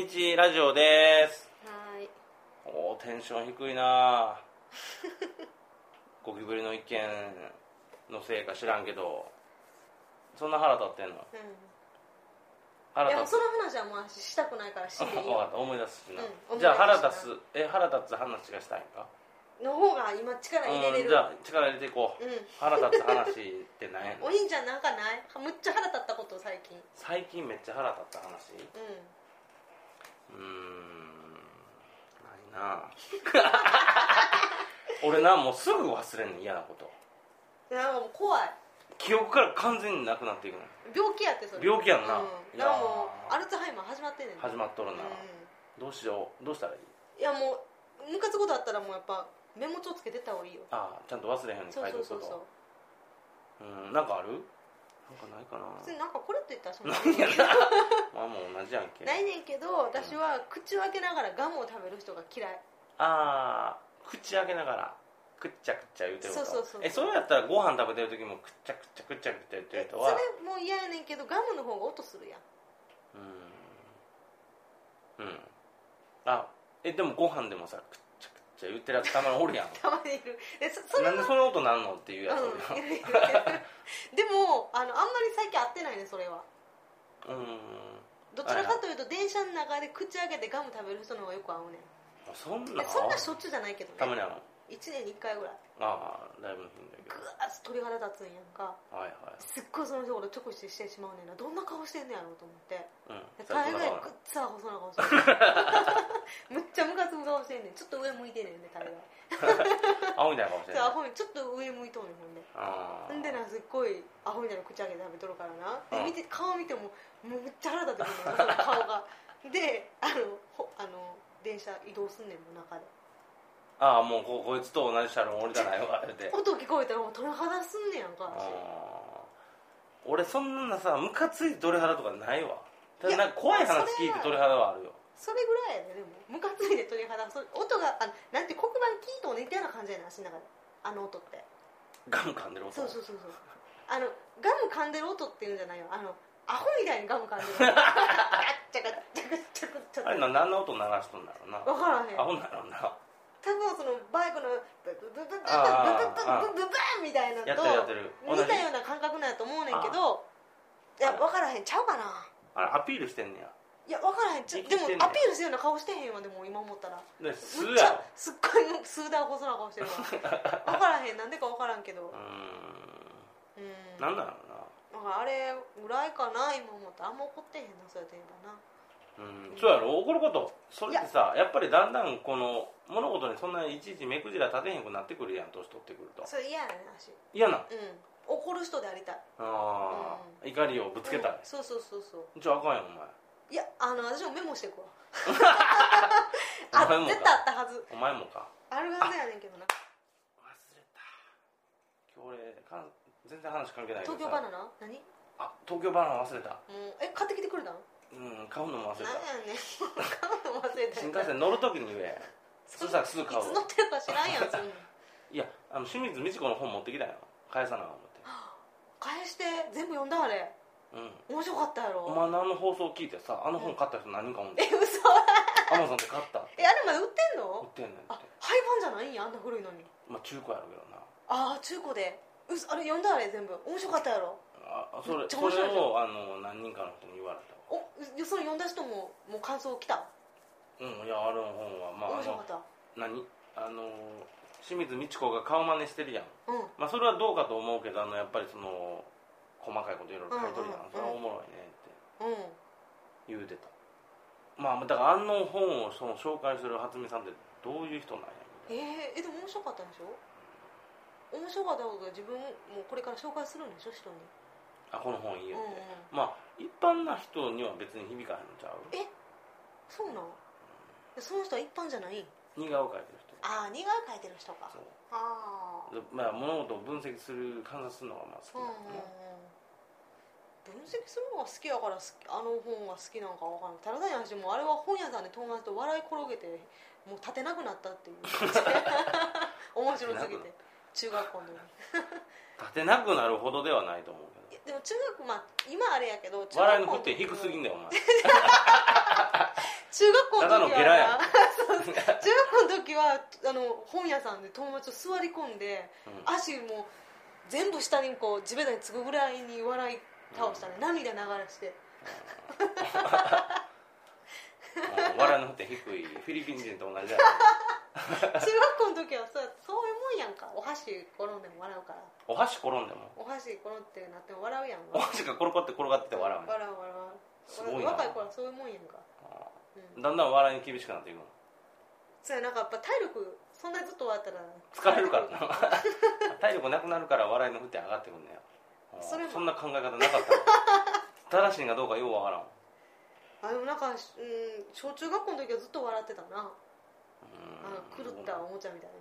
日ラジオです。 はい。 おー、テンション低いなゴキブリの一件のせいか知らんけど、そんな腹立ってんの？ いや、その話はもうしたくないからしんでいいよ。 分かった、思い出すしな、 うん、 じゃあ腹立つ話がしたいんかの方が今力入れれる。 じゃあ力入れていこう、腹立つ話って何やねん。 お兄ちゃんなんかない？むっちゃ腹立ったこと最近めっちゃ腹立った話？ないな俺な、もうすぐ忘れんねん、嫌なこと。 なんかもう怖い。 記憶から完全になくなっていくの。 病気やって。それ病気やんな、 だからもうアルツハイマー始まってんねん。 始まっとるな、どうしよう、どうしたらいい？ いやもうムカつくことあったらもうやっぱメモ帳つけてった方がいいよ。 ちゃんと忘れへんように書いておくこと。なんかある？なんかないかな。 別になんかこれって言ったらそんなないやなまあもう同じやんけ。 ないねんけど、私は口を開けながらガムを食べる人が嫌い。 口開けながらくっちゃくっちゃ言うてること。 そうそれやったらご飯食べてる時もくっちゃくっちゃくっちゃくっちゃ言ってる人はそれも嫌やねんけど、ガムの方が音するやん。 でもご飯でもさくっちゃくっちゃ言ってるやつたまにおるやんたまにいる。 なんでその音なんのっていうやつおるやん、 でもあんまり最近会ってないね、それは。どちらかというと電車の中で口開けてガム食べる人の方がよく会うねん。 そんなしょっちゅうじゃないけどね。 たまに会うの 1年に1回ぐらい。 だいぶ頻度やけどグワーッと鳥肌立つんやんか。すっごいその人を直視してしまうねんな。どんな顔してんねやろうと思って、大概グッツアホそうな顔してるむっちゃムカつく顔してんねん。ちょっと上向いてんねんね、大概アホみたいな顔してんねん。 アホちょっと上向いとんねん。ほんでな、すっごいアホみたいな口開けて食べとるからな。で顔見てもむっちゃ腹立ってくるねん、その顔がで電車移動すんねんの中で。 もうこいつと同じ車両降りたないわって音聞こえたらもう鳥肌すんねやんか。 俺そんなさ、ムカついて鳥肌とかないわ。ただなんか怖い話聞いて鳥肌はあるよ。 それぐらいやね。でもムカついて鳥肌、音がなんて黒板キーと似たような感じやねん、足の中で。音ってガム噛んでる音。 そうガム噛んでる音っていうんじゃないよ。アホみたいにガム噛んでるガッチャガッチャガッチャガッチャ。 あれ何の音流しとんだろうな。 分からへん。 アホなのな。 多分そのバイクのブブブブブブブブブブみたいなのと似たような感覚なんやと思うねんけど、いや分からへんちゃうかな。 アピールしてんねや。 いや分からへん。でもアピールするような顔してへんわ。でも今思ったらむっちゃすっごい数段細な顔してるわ分からへん。なんでか分からんけど。 なんだろうな。 あれぐらいかな今思ったら。あんま怒ってへんな、そうやって言えばな。 そうやろ、怒ること。それってさ、やっぱりだんだんこの物事にそんないちいち目くじら立てへんくなってくるやん、年取ってくると。 それ嫌やねん、私。 嫌な。 怒る人でありたい。 怒りをぶつけたい。 そうじゃああかんやん、お前。 いや、私もメモしてくわ絶対あったはず。 お前もか。 あるはずやねんけどな。 忘れた。今日俺全然話関係ないけどさ。 東京バナナ？何？ 東京バナナ忘れた。 買ってきてくれたん？ 買うのも忘れた。 なんやねん買うの忘れた。 新幹線乗るときに言え。そしたらすぐ買うわ。 いつ乗ってるか知らんやん、そんなん。 いや、清水美智子の本持ってきたよ。返さな思って。 返して。全部読んだあれ。面白かったやろ。 お前の放送聞いてさ、本買った人何人かおんねん。 嘘。 アマゾンで買った。 あれまで売ってんの？ 売ってんねんって。 廃盤じゃないんや、あんな古いのに。 中古やるけどな。 中古で。あれ読んだあれ全部。面白かったやろ。 それを何人かの人に言われた。 その読んだ人ももう感想来た？ いや、あの本は面白かった。 清水美智子が顔真似してるやん。それはどうかと思うけど、やっぱりその細かいこといろいろ書いとるやん。それはおもろいねって言うてた。だから本を紹介する初見さんってどういう人なんや。 でも面白かったんでしょ？面白かったことで自分もこれから紹介するんでしょ、人に。 この本いいよって。一般な人には別に響かへんのちゃう？ そうなん？その人は一般じゃない？ 似顔描いてる人。 似顔描いてる人か。 物事を分析する、観察するのが好きなのね。 分析するのが好きやから本が好きなんかわからない。ただ単に話もあれは本屋さんで友達と笑い転げてもう立てなくなったっていう面白すぎて。中学校の時立てなくなるほどではないと思うけど。 でも中学今あれやけど、 笑いの沸点低すぎんだよお前。 中学校のただの時ゲラやんはそうそう中学校の時は本屋さんで友達と座り込んで、足も全部下にこう地べたにつくぐらいに笑い倒したね、涙流して笑いの振って低いフィリピン人と同じだよ中学校の時はそういうもんやんか。お箸転んでも笑うから。 お箸転んでもお箸転んってなっても笑うやん。 お箸が転がってて笑うね。 笑うすごいな。 若い頃はそういうもんやんか。 だんだん笑いに厳しくなっていくの。 そうや、なんかやっぱ体力そんなにずっと笑ったら疲れるからな体力なくなるから笑いの振って上がってくんねや。そんな考え方なかった正しいんかどうかようわからん。 でもなんか、小中学校の時はずっと笑ってたな。狂ったおもちゃみたい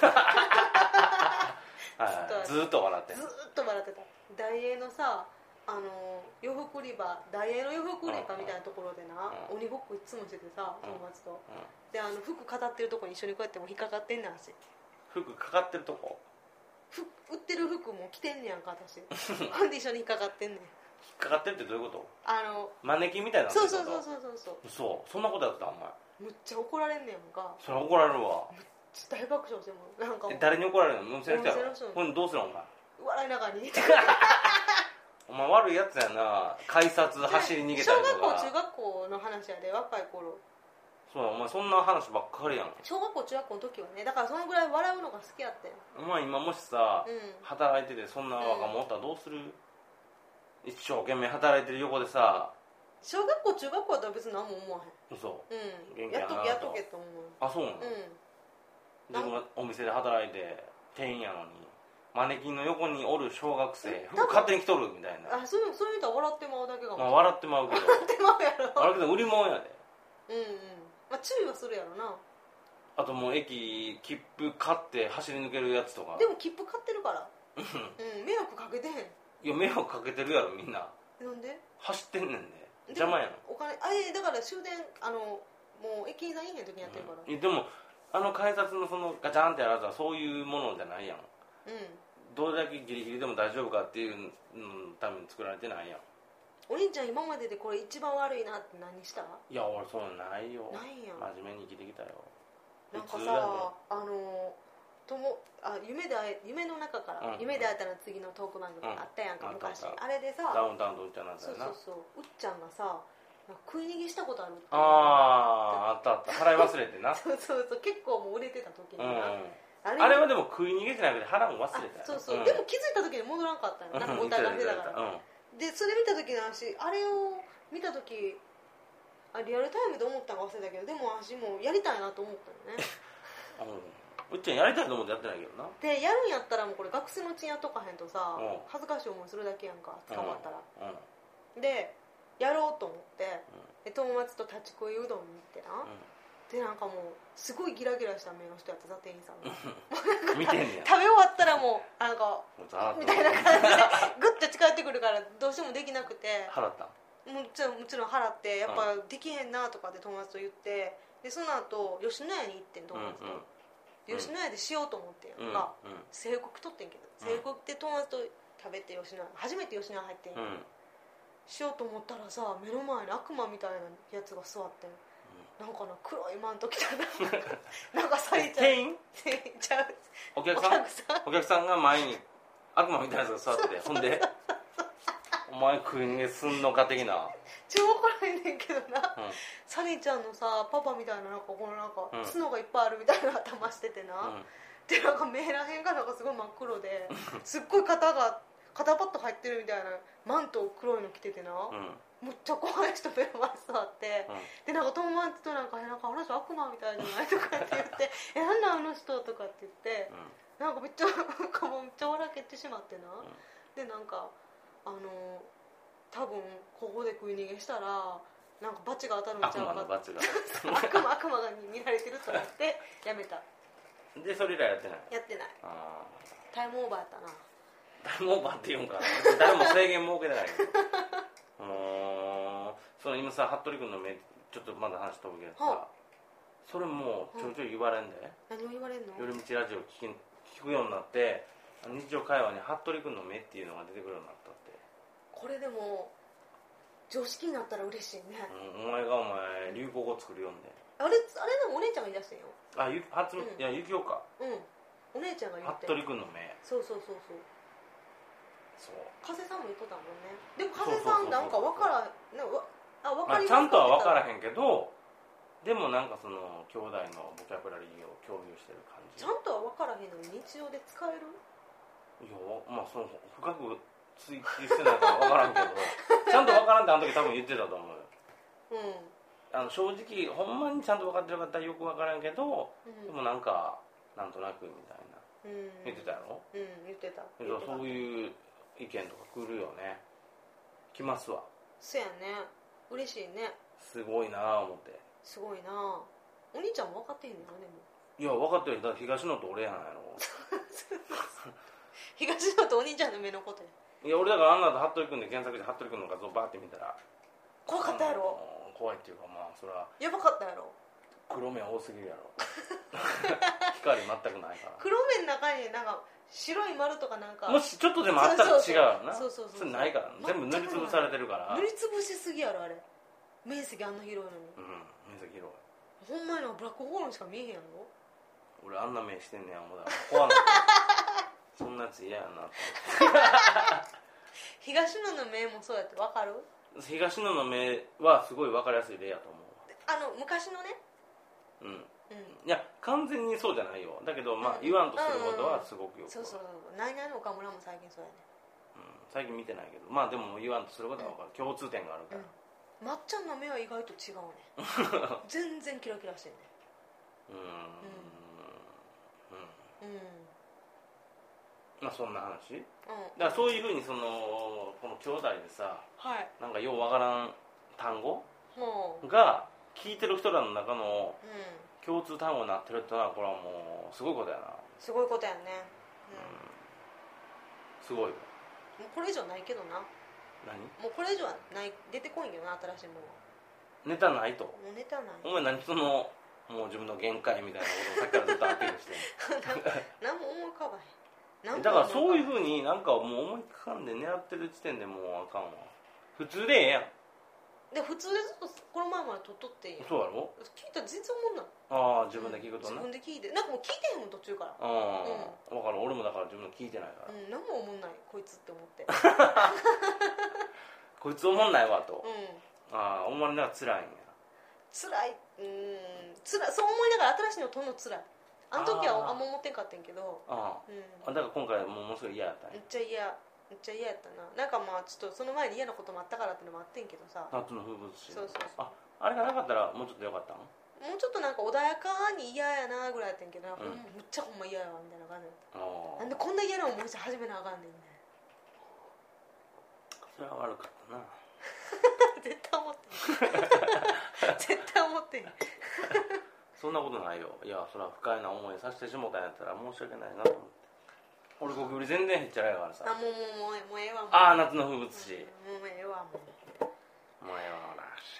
なずっと笑ってた。大英のさ、洋服売り場、大英の洋服売り場みたいなところでな、鬼ごっこいつもしててさ、友達と、で服飾ってるとこに一緒にこうやっても引っかかってんねん。足服かかってるとこ売ってる服も着てんねやんか私ほんで一緒に引っかかってんねん。 引っかかってるってどういうこと？ マネキンみたいな。 そうそんなことやってたお前。 むっちゃ怒られんねやんか。 それ怒られるわ。 大爆笑してもなんか誰に怒られるの？店の人やろ。ほんでどうするのお前。 笑いながらにお前悪いやつやな。改札走り逃げたりとか。 小学校中学校の話やで、若い頃。 そうや、お前そんな話ばっかりやん。 小学校中学校の時はね、だからそのぐらい笑うのが好きやってん。 お前今もしさ、働いててそんな若者おったらどうする？一生懸命働いてる横でさ。 小学校中学校だったら別に何も思わへん。 嘘。 元気やなとやっとけと思う。 あ、そうなの？自分がお店で働いて店員やのにマネキンの横におる小学生服勝手に着とるみたいな。 そういう人は笑ってまうだけがも。 笑ってまうけど笑ってまうやろ。 笑うけど売り物やで。 注意はするやろな。 あともう駅切符買って走り抜けるやつとか。 でも切符買ってるから迷惑かけてへん。 いや迷惑かけてるやろみんな。 なんで？ 走ってんねんで。邪魔やん。 お金だから終電もう駅員さんいへん時にやってるから。 でも改札のそのガチャンってやるやつはそういうものじゃないやん。どれだけギリギリでも大丈夫かっていうために作られてないやん。 お兄ちゃん今まででこれ一番悪いなって何した？ いや俺そういうのないよ。 ないやん。 真面目に生きてきたよ。 なんかさ夢の中から、夢で会えたら次のトーク番組あったやんか、昔。あれでさ、 ダウンタウンとうっちゃんなんだよな。 うっちゃんがさ食い逃げしたことあるって。 あった払い忘れてなそう結構もう売れてた時にな、 あれはでも食い逃げじゃなくて腹も忘れたよ。 でも気づいた時に戻らんかったよ。なんかお互いだから、でそれ見た時の話、あれを見た時リアルタイムで思ったのか忘れたけど、でも私もやりたいなと思ったよねうっちゃんやりたいと思ってやってないけどな。 でやるんやったらもうこれ学生のうちにやっとかへんとさ、恥ずかしい思いするだけやんか、捕まったら。でやろうと思って、友達と立ち食いうどんに行ってな、でなんかもうすごいギラギラした目の人やった店員さんが見てんねや。 食べ終わったらもうなんかみたいな感じでグッと近寄ってくるからどうしてもできなくて、 払った？ もちろん払って、やっぱできへんなとかで友達と言って、でその後吉野家に行ってん、友達と、吉野家でしようと思ってんやんか、制服取ってんけど、制服って友達と食べて吉野家初めて吉野家入ってんやん、しようと思ったらさ、目の前に悪魔みたいなやつが座ってん、なんかな黒いマント着たなんかサリちゃん店員ちゃうお客さんが前に悪魔みたいなやつが座っててほんでお前食い逃げすんのか的な。 超怒られんねんけどな、サリーちゃんのさパパみたいな、なんかこのなんか角がいっぱいあるみたいな頭しててな、でなんか目らへんがなんかすごい真っ黒ですっごい肩パッと入ってるみたいなマント黒いの着ててな、むっちゃ怖い人目の前に座って、でなんか友達となんかあの人悪魔みたいじゃないとかって言ってなんだあの人とかって言って、なんかめっちゃ笑けてしまってな、でなんか多分ここで食い逃げしたらなんか罰が当たるんちゃうか、 悪魔の罰が悪魔が見られてると思ってやめた。 でそれ以来やってない？ やってない。タイムオーバーやったな。 タイムオーバーって言うんかな誰も制限設けてないその今さ服部君の目ちょっとまだ話飛ぶけどさ、それもちょいちょい言われんで、 何を言われんの？ 寄り道ラジオ聞くようになって日常会話に服部君の目っていうのが出てくるようになったって。 これでも常識になったら嬉しいね、 お前流行語作るよんで。 あれでもお姉ちゃんが言い出してんよ。 いや、ゆきおか。 お姉ちゃんが言って。 服部君の目。 そう。加瀬さんも言っとったもんね。でも加瀬さんなんか分から分かりますか、 ちゃんとは分からへんけど、でもなんかその兄弟のボキャブラリーを共有してる感じ。 ちゃんとは分からへんのに日常で使える？ いや、その深く追求してないから分からんけどちゃんと分からんってあの時多分言ってたと思うよ。正直ほんまにちゃんと分かってる方はよく分からんけど、でもなんかなんとなくみたいな、言ってたやろ。 言ってた。 そういう意見とか来るよね。来ますわ。 そうやね、嬉しいね。 すごいなぁ思って。 すごいなぁ。お兄ちゃんも分かってへんねんな。でもいや分かってる。だから東野と俺やないの東野とお兄ちゃんの目のことや。 いや俺だからあんなと服部君で検索して服部君の画像バーって見たら怖かったやろ。 怖いっていうかそれはやばかったやろ。 黒目多すぎるやろ光全くないから。 黒目の中になんか白い丸とかなんかもしちょっとでもあったら違うよな。 そうそれないから全部塗りつぶされてるから。 塗りつぶしすぎやろあれ。面積あんな広いのに。 面積広い。 ほんまにブラックホールにしか見えへんやろ。 俺あんな目してんねや思うだ怖なってそんなやつ嫌やなって東野の目もそうやって分かる？ 東野の目はすごい分かりやすい例やと思う。 昔のね。 いや完全にそうじゃないよ。だけど言わんとすることはすごくよく。 そうナイナイの岡村も最近そうやね。 最近見てないけどでも言わんとすることは分かる。共通点があるから。 まっちゃんの目は意外と違うね全然キラキラしてんね。 そんな話。だからそういうふうにこの兄弟でさ、なんかようわからん単語が聞いてる人らの中の共通単語になってるってのはこれはもうすごいことやな。 すごいことやね。 すごいわ。 もうこれ以上ないけどな。 何？ もうこれ以上はない出てこいんけどな新しいものは。 ネタないと。 もうネタない。 お前何もう自分の限界みたいなことをさっきからずっとアピールしてる何も思い浮かばへん。 だからそういうふうになんかもう思い浮かんで狙ってる時点でもうあかんわ。普通でええやん。 で普通でずっとこの前まで撮っとっていいやん。 そうやろ。 聞いたら全然思んない。 自分で聞くとね。 自分で聞いてなんかもう聞いてへんもん途中から。 分かる。俺もだから自分の聞いてないから。 何も思んないこいつって思ってこいつ思んないわと。思われながら辛いんや。 辛い。そう思いながら新しいの撮るの辛い。あの時はあんま思ってんかったんけど。だから今回ものすごい嫌やったんや。 めっちゃ嫌やったな。なんかちょっとその前に嫌なこともあったからってのもあってんけどさ。 夏の風物詩。 そうあれがなかったらもうちょっとよかったの？ もうちょっとなんか穏やかに嫌やなぐらいやったんけど、めっちゃほんま嫌やわみたいな感じだった。なんでこんな嫌な思いして始めなあかんねんみたいな。 それは悪かったな絶対思ってん絶対思ってんそんなことないよ。いやそれは不快な思いさせてしもたんやったら申し訳ないなと思って。俺ゴキブリ全然へっちゃらやからさ。 もうええわ。 夏の風物詩。 もうええわもうええわな。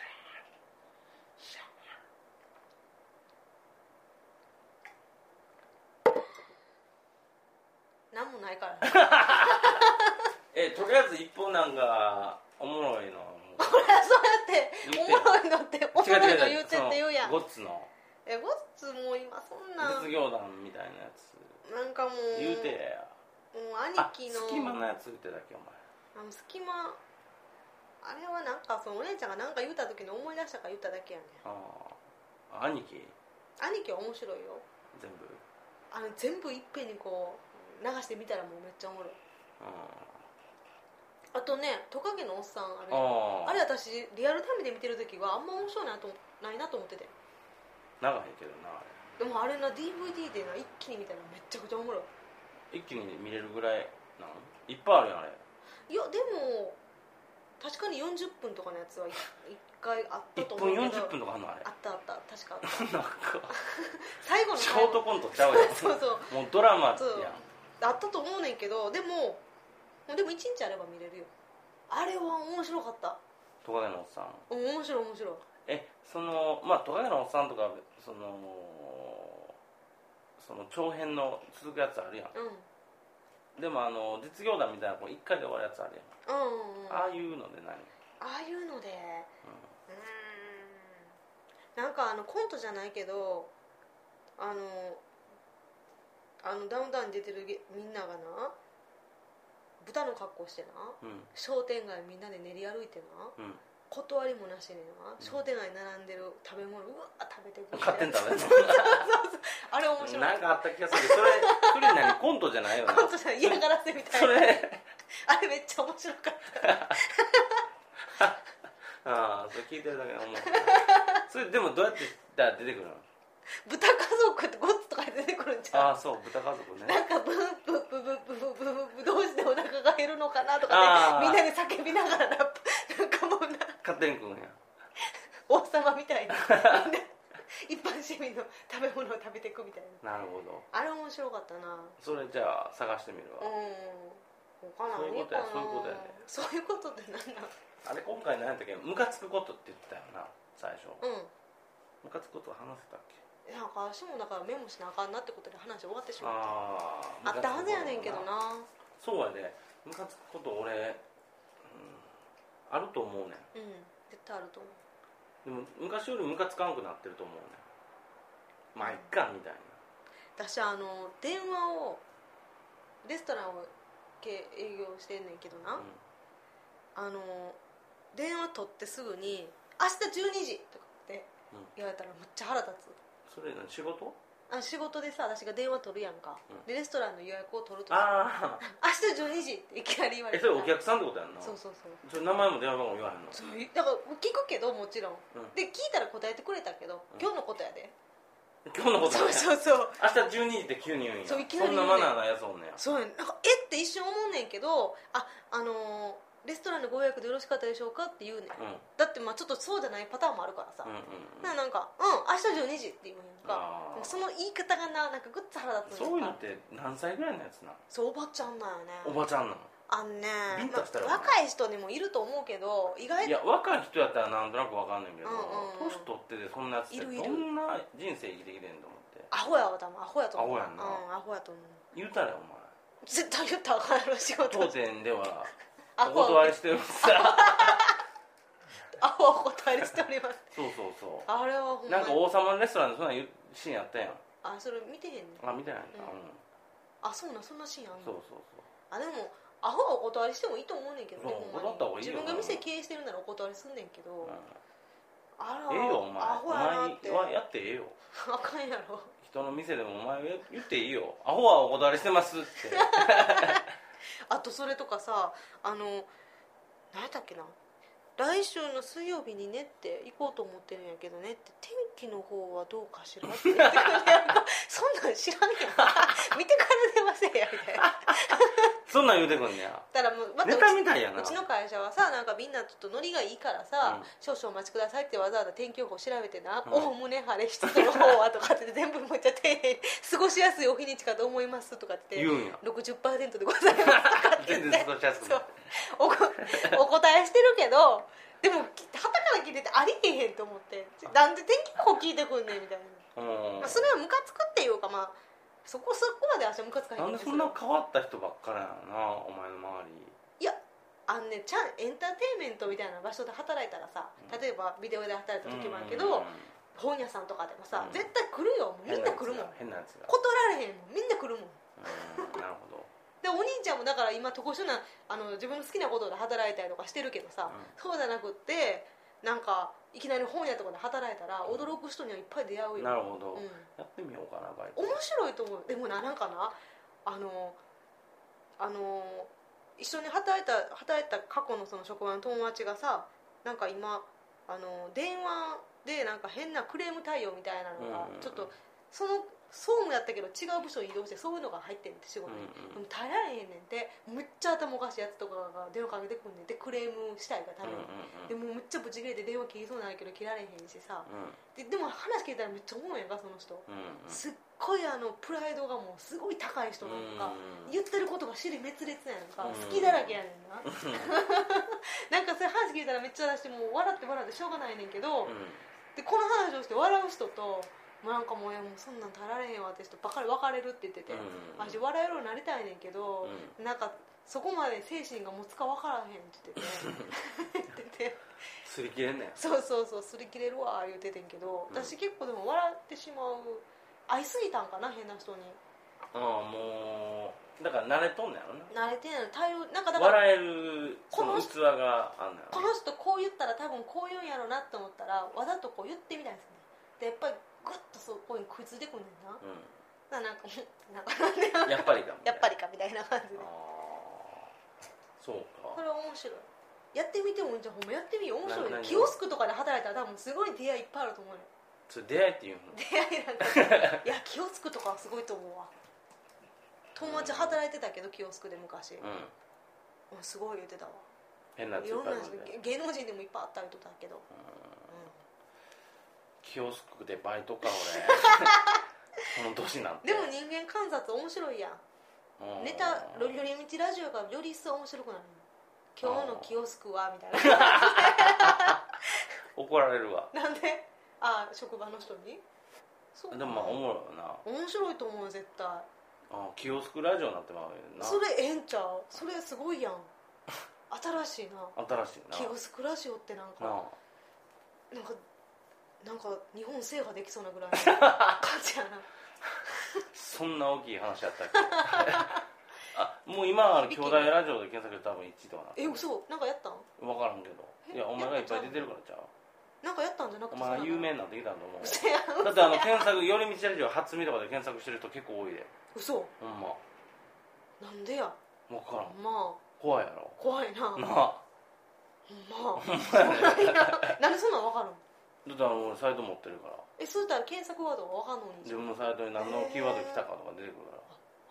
なんもないからとりあえず一本なんかおもろいの。 これそうやっておもろいのっておもろいの言うてって言うやん。 ゴッツのゴッツも今そんな実業団みたいなやつなんかもう言うてや。 もう兄貴の隙間のやつ言ってたっけお前。 隙間あれはなんかそのお姉ちゃんが何か言うた時に思い出したから言っただけやねん。兄貴は面白いよ全部。 全部いっぺんにこう流してみたらもうめっちゃおもろい。あとねトカゲのおっさんあれ私リアルタイムで見てる時はあんま面白いないなと思ってて。 長いけどなあれ。 でもあれな DVD で一気に見たらめっちゃくちゃおもろい。 一気に見れるぐらいなの？いっぱいあるやんあれ。 いやでも確かに40分とかのやつは一回あったと思うけど。 1分40分とかあるのあれ。 あった確かあったなんか最後のショートコントちゃうやんそうもうドラマやん。 あったと思うねんけどでも1日あれば見れるよ。あれは面白かった。 トカゲのおっさん面白い。 トカゲのおっさんとかその長編の続くやつあるやん。でも実業団みたいな1回で終わるやつあるやん。ああいうので何ああいうのでなんかコントじゃないけどダウンタウンに出てるみんながな豚の格好してな、商店街みんなで練り歩いてな、断りもなしにな、商店街に並んでる食べ物うわ食べてくる勝手に食べるのあれ面白いなんかあった気がするけどそれ何コントじゃないよなコントじゃない嫌がらせみたいなあれめっちゃ面白かったああそれ聞いてるだけで思うそれでもどうやって出てくるの豚家族ってゴッツとか出てくるんちゃうああそう豚家族ねなんかブンブンブンブンブンブンブンブンどうしてお腹が減るのかなとかねみんなで叫びながらなんかもう勝手に食うんや王様みたいに一般市民の食べ物を食べていくみたいななるほどあれ面白かったなそれじゃあ探してみるわそういうことやそういうことって何なのあれ今回何やったっけムカつくことって言ってたよな最初ムカつくこと話せたっけなんか私もだからメモしなあかんなってことで話終わってしまったあったはずやねんけどなそうやでムカつくこと俺、あると思うねん絶対あると思うでも昔よりムカつかんくなってると思うねんまあいっかみたいな私電話をレストランを営業してんねんけどな、電話取ってすぐに明日12時とかって言われたらむっちゃ腹立つそれ何仕事仕事でさ私が電話取るやんか、でレストランの予約を取ると明日12時っていきなり言われてそれお客さんってことやんなそうそれ名前も電話番号言わへんのそうだから聞くけどもちろん、で聞いたら答えてくれたけど、今日のことやで今日のことやそう明日12時って急に言うんやそういきなりそんなマナーなやつおんねやそうやなんかって一瞬思うねんけどレストランのご予約でよろしかったでしょうかって言うねん、だってまあちょっとそうじゃないパターンもあるからさ、なんか明日12時って言うんやんかその言い方がなんかグッと腹立つそういうのって何歳ぐらいのやつなそうおばちゃんなんよねおばちゃんなの若い人にもいると思うけど意外といや若い人やったらなんとなく分かんないけど年取っててそんなやつってどんな人生生きてきてんと思ってアホやわ多分アホやと思うアホやんなアホやと思う言うたらお前絶対言ったらあかんやろ仕事当店ではお断りしてるさアホはお断りしておりますそうあれはほんまなんか王様のレストランでそんなシーンやったやんそれ見てへんねん見てないんだそうなそんなシーンあんのそうでもアホはお断りしてもいいと思うねんけどね断った方がいいよ自分が店経営してるならお断りすんねんけどええよお前アホやなってお前はやってええよあかんやろ人の店でもお前言っていいよアホはお断りしてますってあとそれとかさ何やったっけな来週の水曜日にねって行こうと思ってるんやけどねって天気の方はどうかしらって言ってくるそんなん知らんやん見てから電話せえやみたいなそんなん言うてくんねやだからもうまたネタみたいやなうちの会社はさなんかみんなちょっとノリがいいからさ、少々お待ちくださいってわざわざ天気予報調べてなおおむね晴れ湿度の方はとかって全部めっちゃ丁寧に過ごしやすいお日にちかと思いますとかって言うんや 60% でございますとかって言って全然過ごしやすくないお答えしてるけどでもはたから聞いててありえへんと思ってなんで天気予報聞いてくんねんみたいな、それはムカつくっていうかまあそこまで私はムカつかへんなんでそんな変わった人ばっかりやなお前の周りいやエンターテインメントみたいな場所で働いたらさ例えばビデオで働いた時もあるけど、本屋さんとかでもさ、絶対来るよみんな来るもん変なやつが断られへんもんみんな来るもんなるほどでお兄ちゃんもだから今特殊な自分の好きなことで働いたりとかしてるけどさ、そうじゃなくってなんかいきなり本屋とかで働いたら驚く人にはいっぱい出会うよ。 なるほど、やってみようかなバイト。 面白いと思う。でもなんかな一緒に働いた過去のその職場の友達がさなんか今電話でなんか変なクレーム対応みたいなのがちょっとその総務やったけど違う部署に移動してそういうのが入ってんねんって仕事に、でも耐えられへんねんってむっちゃ頭おかしいやつとかが電話かけてくんねんでクレームしたいがために、でもむっちゃブチ切れて電話切りそうなんやけど切られへんしさ、でも話聞いたらめっちゃおもろいやんかその人、すっごいプライドがもうすごい高い人なんか、言ってることが尻滅裂やんか、好きだらけやねんななんかそれ話聞いたらめっちゃ私もう笑ってしょうがないねんけど、でこの話をして笑う人となんかもうそんなん足られへんわって人ばっかり別れるって言ってて、私笑えるようになりたいねんけど、なんかそこまで精神が持つか分からへんって言ってて擦り切れんねん。 そうそうそう、擦り切れるわ言うててんけど、私結構でも笑ってしまう、会いすぎたんかな変な人に。 もうだから慣れとんねやろな。 慣れてないの対応なんかだから笑えるその器があんのやろ。 この人こう言ったら多分こう言うんやろなって思ったらわざとこう言ってみたいですね。でやっぱりグッとそこに食いついてくんねんな。だからなんかやっぱりかやっぱりかみたいな感じで。 そうか。 これ面白い。やってみてもいいんじゃん。ほんまやってみよう。面白い。 何キオスクとかで働いたら多分すごい出会いいっぱいあると思うね。 それ出会いっていうの？ 出会いなんかいやキオスクとかはすごいと思うわ。友達働いてたけどキオスクで昔、すごい言ってたわ。 変なやついろんないっぱいあるんで芸能人でもいっぱいあったりとかだけど、 キオスクでバイトか俺この年なんて。 でも人間観察面白いやん。ネタロリロリ道ラジオがより一層面白くなる。今日のキオスクはみたいな怒られるわ。 なんで？職場の人に？そうでもまあおもろいよな。 面白いと思う絶対。 キオスクラジオになってまうよな。 それええんちゃう？それすごいやん。新しいな。 新しいな。 キオスクラジオってなんか日本制覇できそうなぐらいの感じやなそんな大きい話やったっけ？もう今兄弟ラジオで検索で多分1位とかな。 嘘？なんかやったん？ 分からんけど。いやお前がいっぱい出てるからちゃう。 なんかやったんじゃなくてお前有名になってきたんと思う。 嘘やん。 だって検索寄り道ラジオ初見とかで検索してる人結構多いで。 嘘？ ほんま。 なんでや？ 分からん。 まあ怖いやろ。 怖いな。 なまあなんでそんなん分かるん？ だって俺サイト持ってるから。 そういったら検索ワードが分かんのに自分のサイトに何のキーワード来たかとか出てくるから。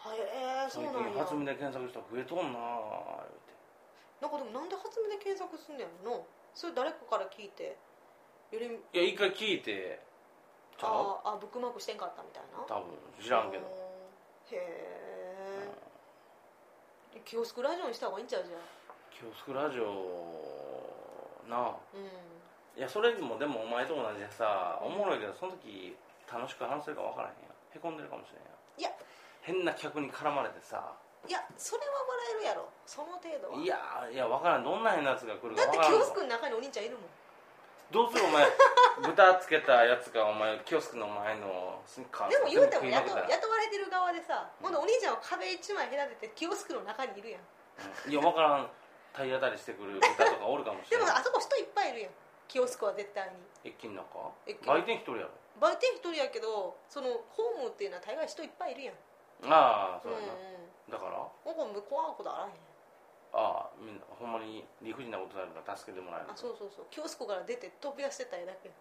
そうなんや。 初見で検索したら増えとんなー言うて。 なんかでもなんで初見で検索すんねやろな。それ誰かから聞いてより。 いや一回聞いてちゃう？ ブックマークしてんかったみたいな。 多分知らんけど。 へえ、キオスクラジオにした方がいいんちゃうじゃん。 キオスクラジオなあ。いやそれもでもお前と同じでさ、おもろいけどその時楽しく話せるか分からへんやん。へこんでるかもしれんやん。 いや変な客に絡まれてさ。 いやそれは笑えるやろその程度は。 いや分からん。どんな変なやつが来るかだって分からん。 キオスクの中にお兄ちゃんいるもん。 どうするお前豚つけたやつがお前キオスクの前のでも言うても雇われてる側でさ、ほんでお兄ちゃんは壁一枚隔ててキオスクの中にいるやん。 いや分からん。体当たりしてくる豚とかおるかもしれない。 でもあそこ人いっぱいいるやん。キオスクは絶対に。 駅の中？売店一人やろ。 売店一人やけどそのホームっていうのは大概人いっぱいいるやん。 そうやな。だから怖いことあらへん。 みんなほんまに理不尽なことになるから助けてもらえる。 そうキオスクから出て飛び出してただけ。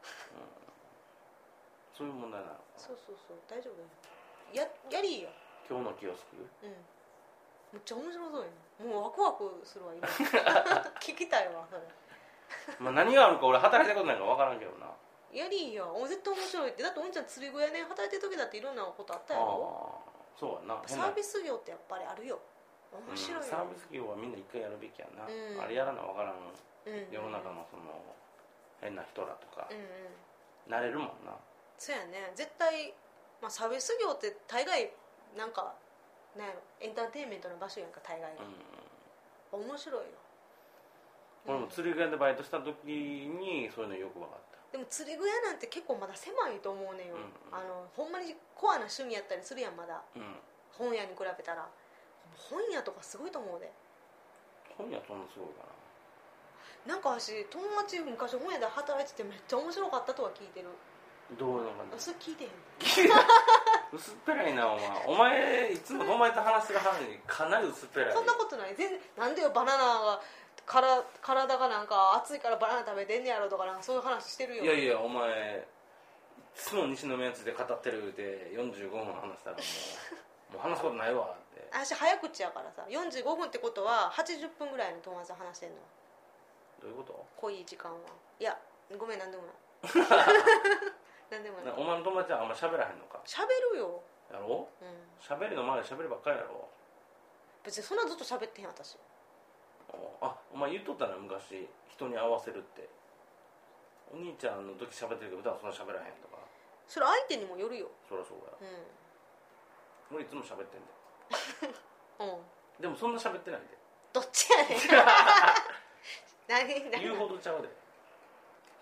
そういう問題なの。 そう大丈夫やりいよ今日のキオスク。 めっちゃ面白そうやん。もうワクワクするわ今聞きたいわそれ何があるか俺働いたことないから分からんけどな。 やりいや絶対面白いって。だってお兄ちゃん釣り具屋ね働いてる時だっていろんなことあったやろ。 そうやな。 サービス業ってやっぱりあるよ。面白いよ。 サービス業はみんな一回やるべきやな。あれやらな分からん。世の中のその変な人らとかなれるもんな。 そうやね絶対、サービス業って大概なんかねエンターテインメントの場所やんか大概が。面白いよ。 俺も釣り具屋でバイトした時にそういうのよく分かった。 でも釣り具屋なんて結構まだ狭いと思うねよ。ほんまにコアな趣味やったりするやんまだ。本屋に比べたら本屋とかすごいと思うで。 本屋そんなすごいかな。なんか私友達昔本屋で働いててめっちゃ面白かったとは聞いてる。 どういうのかな。 それ聞いてへん薄っぺらいなお前いつも友達と話してる話にかなり薄っぺらい。 そんなことない。全然なんでよバナナが体がなんか暑いからバナナ食べてんねやろとかなんかそういう話してるよ。 いやお前いつも西宮ついて語ってるって45分話したらもう話すことないわって。 私早口やからさ45分ってことは80分ぐらいの友達と話してんの。 どういうこと？ 濃い時間は。いやごめんなんでもないなんでもない。 お前の友達はあんま喋らへんのか？ 喋るよ。 やろ？喋りの前で喋りばっかりやろ。 別にそんなずっと喋ってへん私。 お前言っとったな昔人に合わせるって。お兄ちゃんの時喋ってるけど普段そんな喋らへんとか。 それ相手にもよるよ。 そりゃそうや。俺いつも喋ってんででもそんな喋ってないで。 どっちやねん何言うほどちゃうで。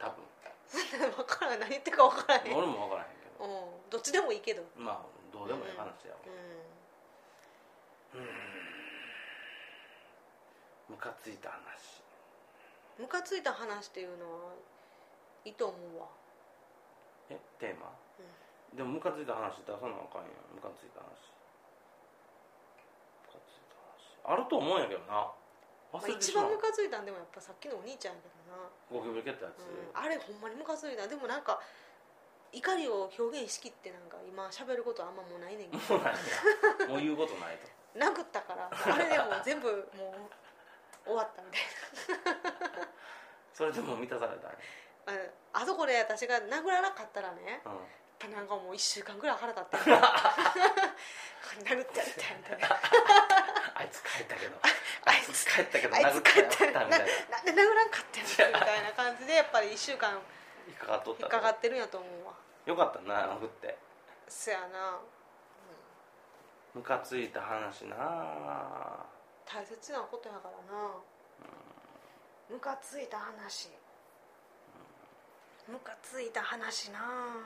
多分分からん、何言ってるか分からへん。 俺も分からへんけど、 どっちでもいいけど、 まあどうでもいい話やわ。ムカついた話。 ムカついた話っていうのはいいと思うわ。 テーマ、でもムカついた話出さなあかんやん。ムカついた話あると思うんやけどな。 一番ムカついたんでもやっぱさっきのお兄ちゃんやけどな。 ゴキブリ蹴ったやつ、 あれほんまにムカついた。でもなんか怒りを表現しきってなんか今喋ることあんまもうないねんけど。 もうないやもう言うことないと。 殴ったからあれでもう全部もう終わったみたいな。 それでも満たされたね。 あそこで私が殴らなかったらね、なんかもう1週間ぐらい腹立ってる。殴ってやったみたいな。 あいつ帰ったけどあいつ帰ったみたいな。なんで殴らんかったんみたいな感じでやっぱり1週間引っかかっとった。 引っかかってるんやと思うわ。 よかったな殴って。 そやな。 ムカついた話な。 大切なことやからな。ムカついた話、ムカついた話な。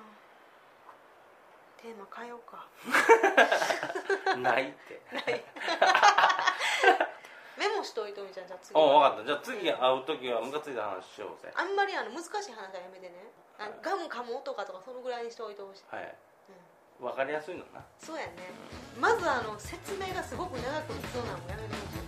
テーマ変えようか。 ないってメモしといてみちゃん。じゃあ次。 分かった。じゃあ次会う時はムカついた話しようぜ。 あんまり難しい話はやめてね。ガム噛む音かとかそのぐらいにしておいてほしい。 はい、分かりやすいのな。 そうやね。まず説明がすごく長く必要なのもやめてほしい。